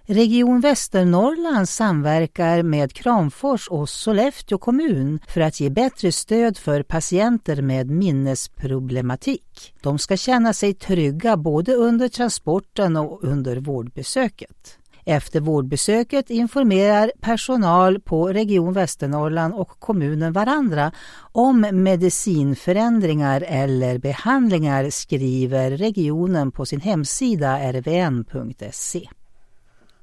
Region Västernorrland samverkar med Kramfors och Sollefteå kommun för att ge bättre stöd för patienter med minnesproblematik. De ska känna sig trygga både under transporten och under vårdbesöket. Efter vårdbesöket informerar personal på Region Västernorrland och kommunen varandra om medicinförändringar eller behandlingar, skriver regionen på sin hemsida rvn.se.